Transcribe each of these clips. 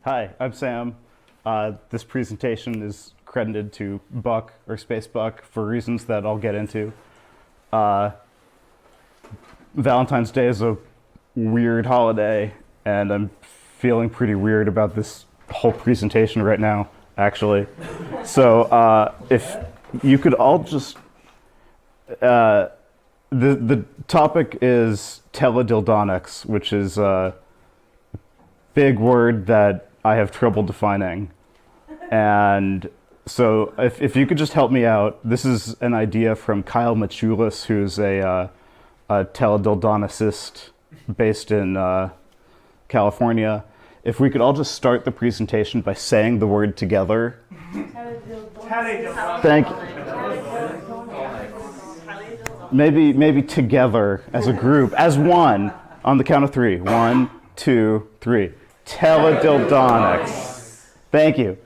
Hi, I'm Sam. This presentation is credited to Buck or Space Buck for reasons that I'll get into. Uh, Valentine's Day is a weird holiday, and I'm feeling pretty weird about this whole presentation right now, actually. So if you could all just... the topic is teledildonics, which is a big word that I have trouble defining. And so if you could just help me out, this is an idea from Kyle Machulis, who's a teledildonicist based in California. If we could all just start the presentation by saying the word together. Thank you. Maybe together as a group, as one, on the count of three. 1, 2, 3. Teledildonics. Thank you.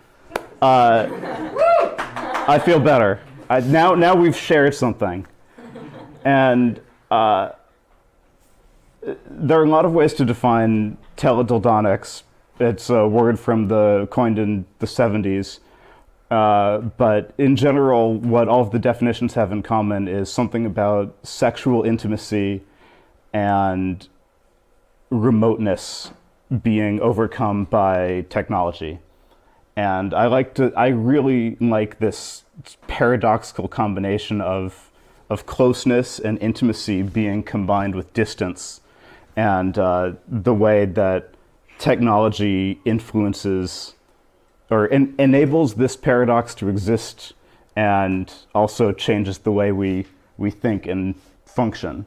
I feel better. Now we've shared something. And there are a lot of ways to define teledildonics. It's a word coined in the 70s. But in general, what all of the definitions have in common is something about sexual intimacy and remoteness being overcome by technology. And I really like this paradoxical combination of closeness and intimacy being combined with distance, and the way that technology influences or enables this paradox to exist, and also changes the way we think and function.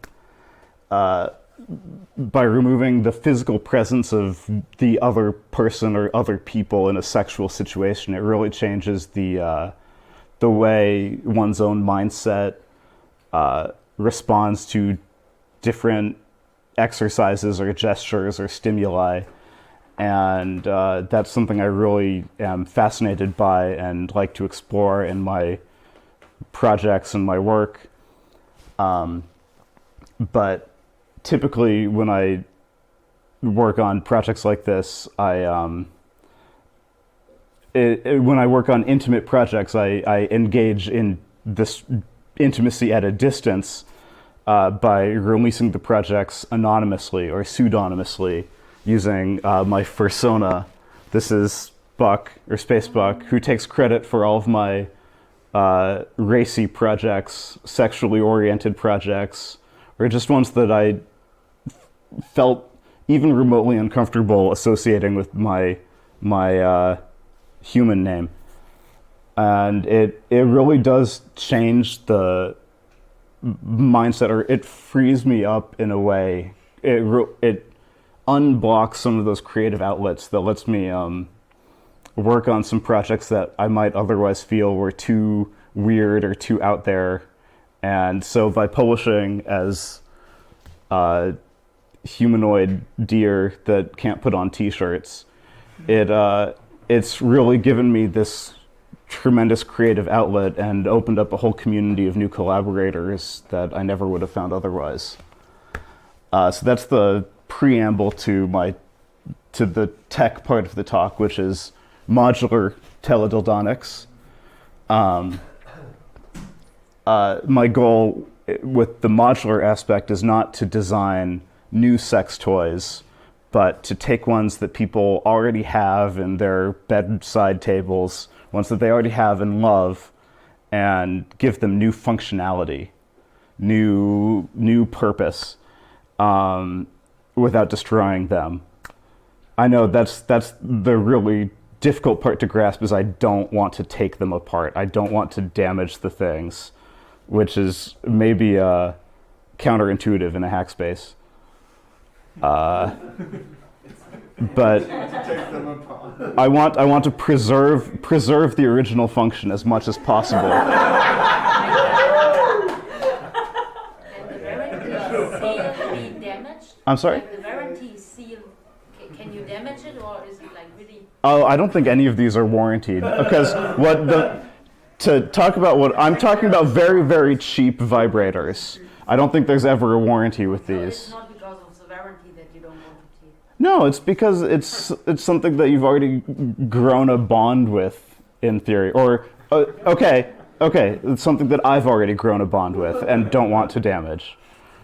By removing the physical presence of the other person or other people in a sexual situation, it really changes the way one's own mindset responds to different exercises or gestures or stimuli. And that's something I really am fascinated by and like to explore in my projects and my work. But typically when I work on projects like this, when I work on intimate projects, I engage in this intimacy at a distance by releasing the projects anonymously or pseudonymously, using my fursona. This is Buck, or Space Buck, who takes credit for all of my racy projects, sexually oriented projects, or just ones that I felt even remotely uncomfortable associating with my human name. And it really does change the mindset, or it frees me up in a way. It unblocks some of those creative outlets that lets me work on some projects that I might otherwise feel were too weird or too out there. And so by publishing as humanoid deer that can't put on t-shirts, it's really given me this tremendous creative outlet and opened up a whole community of new collaborators that I never would have found otherwise. So that's the preamble to the tech part of the talk, which is modular teledildonics. My goal with the modular aspect is not to design new sex toys, but to take ones that people already have in their bedside tables, ones that they already have and love, and give them new functionality, new purpose, without destroying them. I know that's the really difficult part to grasp, is I don't want to take them apart. I don't want to damage the things, which is maybe counterintuitive in a hack space. But I want to preserve the original function as much as possible. I'm sorry? Like the warranty seal, can you damage it, or is it like really? Oh, I don't think any of these are warranted, because to talk about what I'm talking about, very, very cheap vibrators. I don't think there's ever a warranty with So these. it's not because of the warranty that you don't want to take. No, it's because it's something that you've already grown a bond with, in theory. Or okay, it's something that I've already grown a bond with and don't want to damage.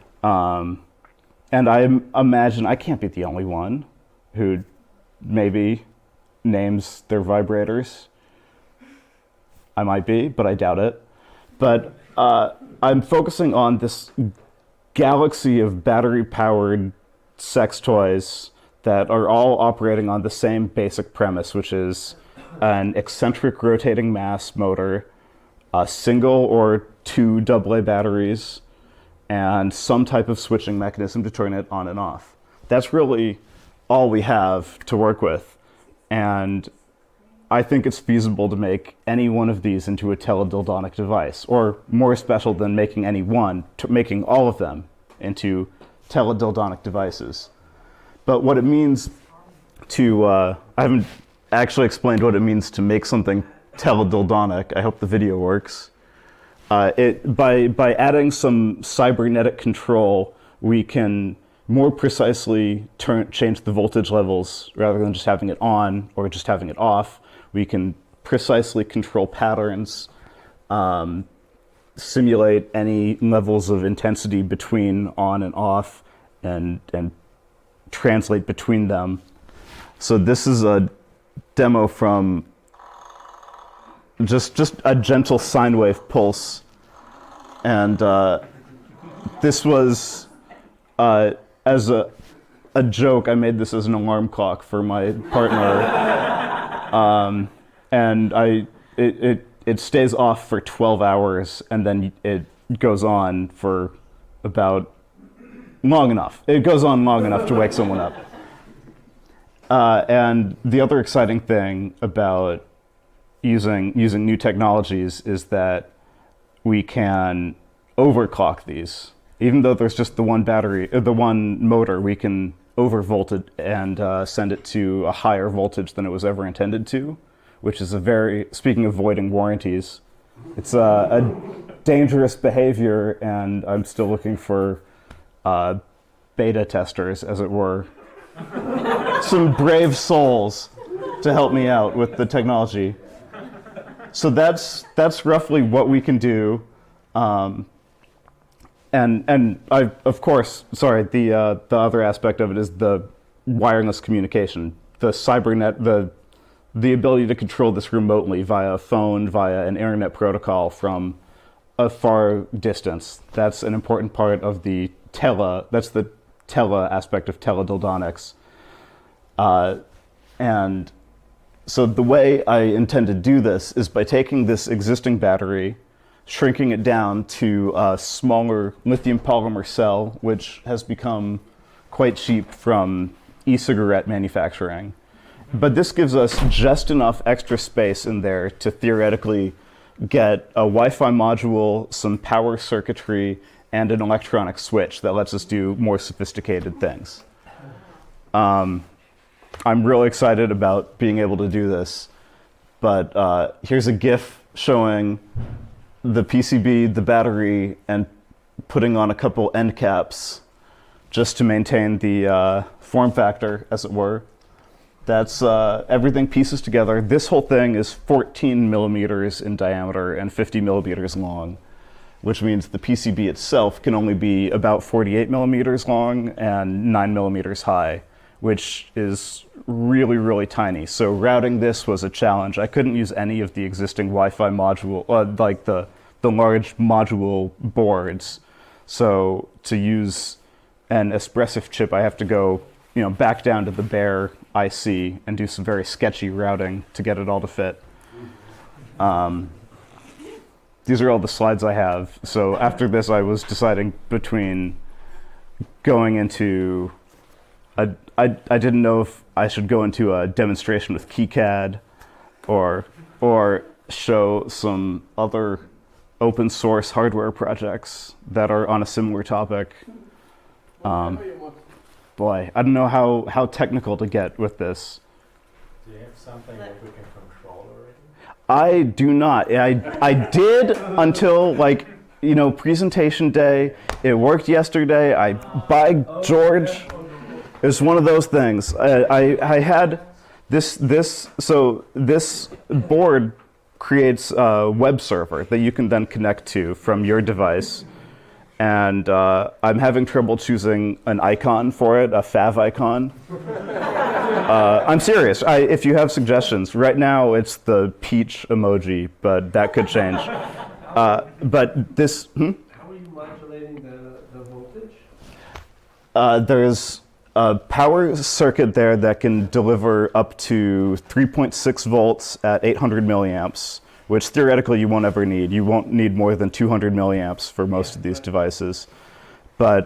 And I imagine I can't be the only one who maybe names their vibrators. I might be, but I doubt it. But I'm focusing on this galaxy of battery-powered sex toys that are all operating on the same basic premise, which is an eccentric rotating mass motor, a single or two AA batteries, and some type of switching mechanism to turn it on and off. That's really all we have to work with. And I think it's feasible to make any one of these into a teledildonic device, or more special than making any one, making all of them into teledildonic devices. But what it means to, I haven't actually explained what it means to make something teledildonic. I hope the video works. By adding some cybernetic control, we can more precisely change the voltage levels rather than just having it on or just having it off. We can precisely control patterns, simulate any levels of intensity between on and off, and translate between them. So this is a demo from just a gentle sine wave pulse, and this was as a joke. I made this as an alarm clock for my partner, and it stays off for 12 hours, and then it goes on for about long enough. It goes on long enough to wake someone up. And the other exciting thing about using new technologies is that we can overclock these. Even though there's just the one battery, the one motor, we can overvolt it and send it to a higher voltage than it was ever intended to, which is speaking of voiding warranties, it's a dangerous behavior, and I'm still looking for beta testers, as it were. Some brave souls to help me out with the technology. So that's roughly what we can do. And I, of course, sorry, the other aspect of it is the wireless communication, the cybernet, the ability to control this remotely via a phone, via an internet protocol from a far distance. That's an important part of the that's the tele aspect of teledildonics. And so the way I intend to do this is by taking this existing battery, shrinking it down to a smaller lithium polymer cell, which has become quite cheap from e-cigarette manufacturing. But this gives us just enough extra space in there to theoretically get a Wi-Fi module, some power circuitry, and an electronic switch that lets us do more sophisticated things. I'm really excited about being able to do this, but here's a GIF showing the PCB, the battery, and putting on a couple end caps just to maintain the form factor, as it were. That's everything pieces together. This whole thing is 14 millimeters in diameter and 50 millimeters long, which means the PCB itself can only be about 48 millimeters long and 9 millimeters high, which is really, really tiny. So routing this was a challenge. I couldn't use any of the existing Wi-Fi module, like the large module boards. So to use an Espressif chip, I have to go, back down to the bare IC and do some very sketchy routing to get it all to fit. These are all the slides I have. So after this, I was deciding between going into I didn't know if I should go into a demonstration with KiCad or show some other open source hardware projects that are on a similar topic. Boy, I don't know how technical to get with this. Do you have something that we can control already? I do not. I did until presentation day. It worked yesterday. By George. It's one of those things. I had this board creates a web server that you can then connect to from your device. And I'm having trouble choosing an icon for it, a fav icon. I'm serious. If you have suggestions, right now it's the peach emoji, but that could change. But this, How are you modulating the voltage? there's a power circuit there that can deliver up to 3.6 volts at 800 milliamps, which theoretically you won't ever need. You won't need more than 200 milliamps for most of these devices. But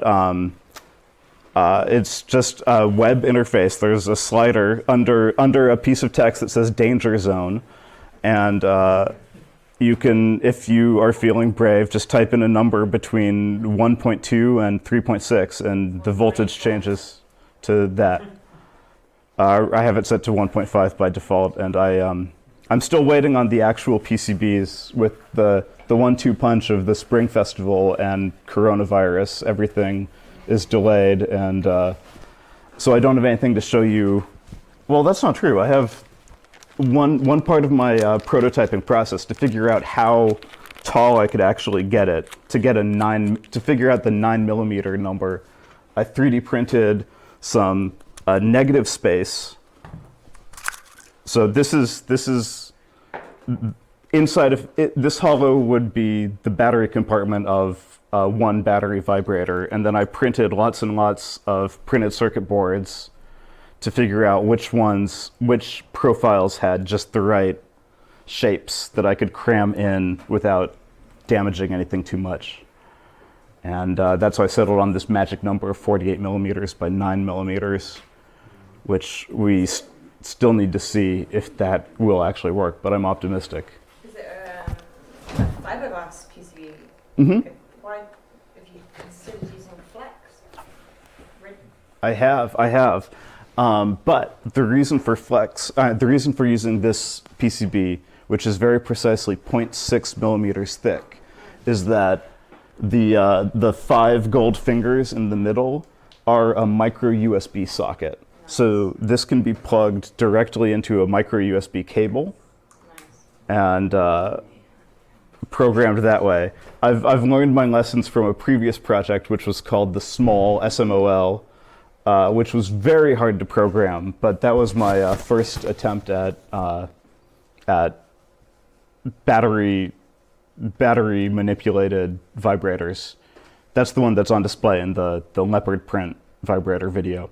it's just a web interface. There's a slider under a piece of text that says danger zone. And you can, if you are feeling brave, just type in a number between 1.2 and 3.6 and the voltage changes to that. I have it set to 1.5 by default, and I'm still waiting on the actual PCBs with the 1-2 punch of the Spring Festival and coronavirus. Everything is delayed, and so I don't have anything to show you. Well, that's not true. I have one part of my prototyping process to figure out how tall I could actually get it, to figure out the 9mm number. I 3D printed some negative space. So this is inside of it. This hollow would be the battery compartment of one battery vibrator, and then I printed lots and lots of printed circuit boards to figure out which profiles had just the right shapes that I could cram in without damaging anything too much. And that's why I settled on this magic number of 48mm by 9mm, which we still need to see if that will actually work, but I'm optimistic. Is it a fiberglass PCB? Mm-hmm. Okay. Why, if you considered using flex? I have. But the reason for the reason for using this PCB, which is very precisely 0.6 millimeters thick, is that the 5 gold fingers in the middle are a micro USB socket. So this can be plugged directly into a micro USB cable and programmed that way. I've learned my lessons from a previous project, which was called the Small SMOL, which was very hard to program, but that was my first attempt at battery manipulated vibrators. That's the one that's on display in the leopard print vibrator video.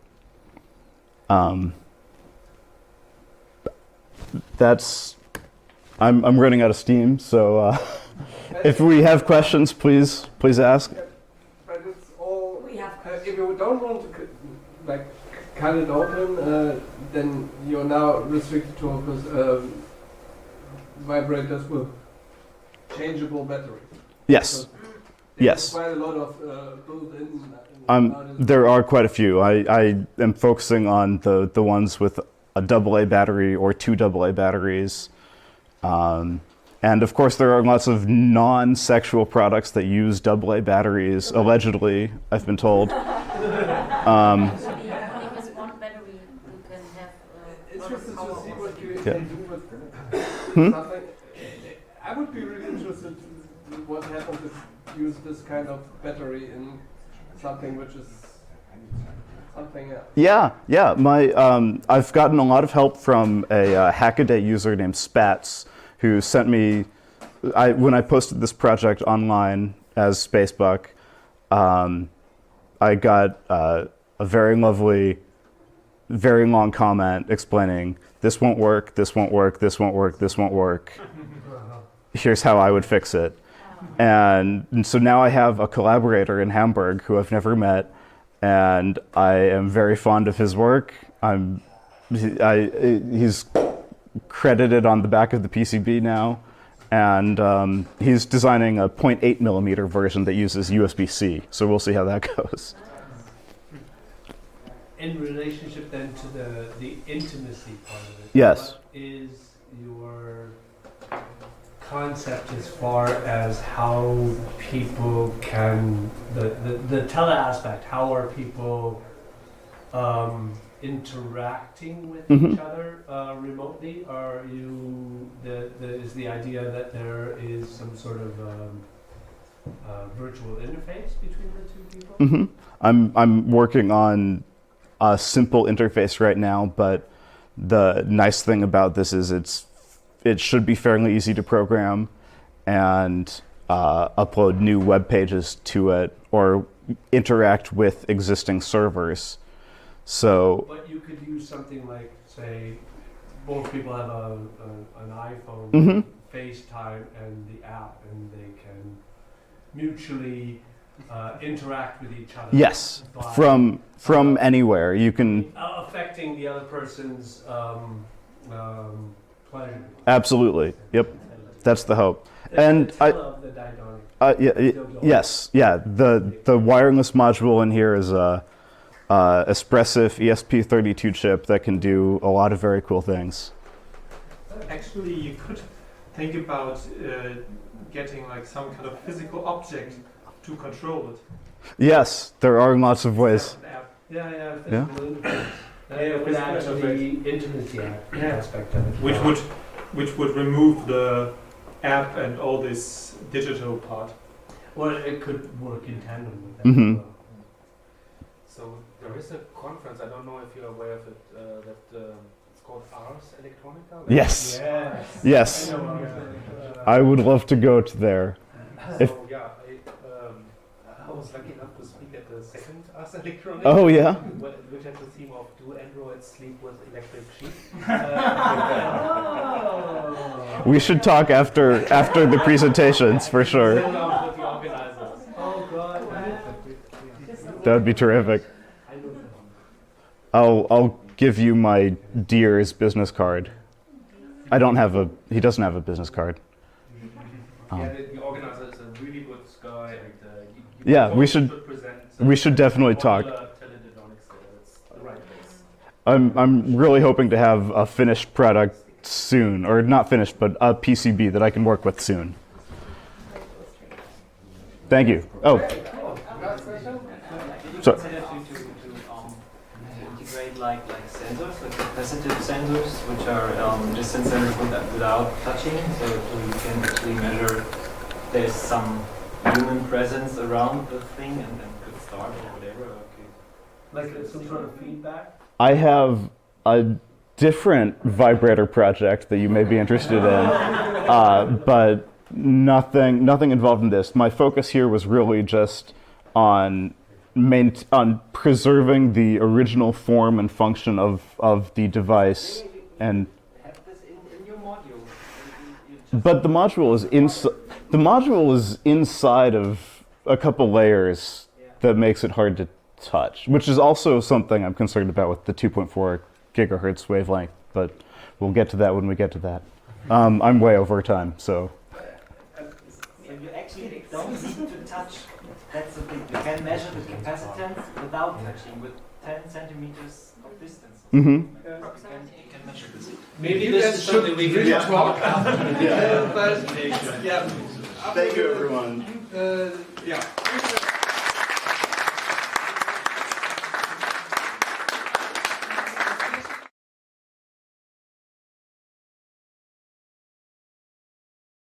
I'm running out of steam, so if we have questions, please ask. But it's all. We have If you don't want to cut it open, then you're now restricted to vibrators with changeable batteries. Yes. Yes. Quite a lot of built-in. There are quite a few. I am focusing on the ones with a AA battery or 2 AA batteries. And of course, there are lots of non-sexual products that use AA batteries, allegedly, I've been told. with one battery you can have Interested to see what you Yeah. can do with something. I would be really interested in what happens if you use this kind of battery in something which is something else. Yeah. I've gotten a lot of help from a Hackaday user named Spats, who sent me, when I posted this project online as Spacebuck, I got a very lovely, very long comment explaining, this won't work, this won't work, this won't work, this won't work. Here's how I would fix it. And so now I have a collaborator in Hamburg who I've never met, and I am very fond of his work. He's credited on the back of the PCB now, and he's designing a 0.8 millimeter version that uses USB-C. So we'll see how that goes. In relationship then to the intimacy part of it. Yes. What is your concept as far as how people can, the tele aspect, how are people interacting with Mhm. each other remotely? Are you is the idea that there is some sort of virtual interface between the two people? Hmm. I'm working on a simple interface right now, but the nice thing about this is it should be fairly easy to program and upload new web pages to it or interact with existing servers. So But you could use something like, say, both people have an iPhone, Mhm. FaceTime, and the app, and they can mutually interact with each other. yes, by, from anywhere you can affecting the other person's pleasure. absolutely. Yep, that's the hope. And the tell of the dynamic. yes, yeah. The wireless module in here is a Espressif ESP32 chip that can do a lot of very cool things. Actually, you could think about getting like some kind of physical object to control it. Yes, there are lots of ways. An app. Yeah. Yeah. It would add to the intimacy aspect of it. Which would remove the app and all this digital part. Well, it could work in tandem with that. Mhm. as well. So there is a conference, I don't know if you're aware of it, it's called Ars Electronica. Yes, Yes. yes. I know, I would love to go to there. So If- yeah, I was lucky enough to speak at the second Ars Electronica. Oh yeah. Which had the theme of Do Androids Sleep with Electric Sheep? Oh. We should talk after the presentations for sure. With the organizers. Oh God. That would be terrific. I know that. I'll give you my dear's business card. I don't have a. He doesn't have a business card. Yeah, the organizer is a really good guy, and Yeah, we should present. we should definitely talk. Teledildonics there. That's the right place. I'm really hoping to have a finished product soon, or not finished, but a PCB that I can work with soon. Thank you. Oh, so Consider to integrate like sensors, like capacitive sensors, which are distance sensors without touching, so you can actually measure there's some human presence around the thing and then could start or whatever. Okay. Like some sort of feedback. I have a different vibrator project that you may be interested in, but nothing involved in this. My focus here was really just on preserving the original form and function of the device, and Have this in your module. but the module is inside of a couple layers that makes it hard to touch, which is also something I'm concerned about with the 2.4 gigahertz wavelength, but we'll get to that when we get to that. I'm way over time, so. So you actually don't need to touch. That's the thing. You can measure the capacitance without touching with 10 centimeters of distance. Mm-hmm. You can measure this. Maybe this is something we can talk. Yeah. But yeah. Thank you, everyone. Yeah.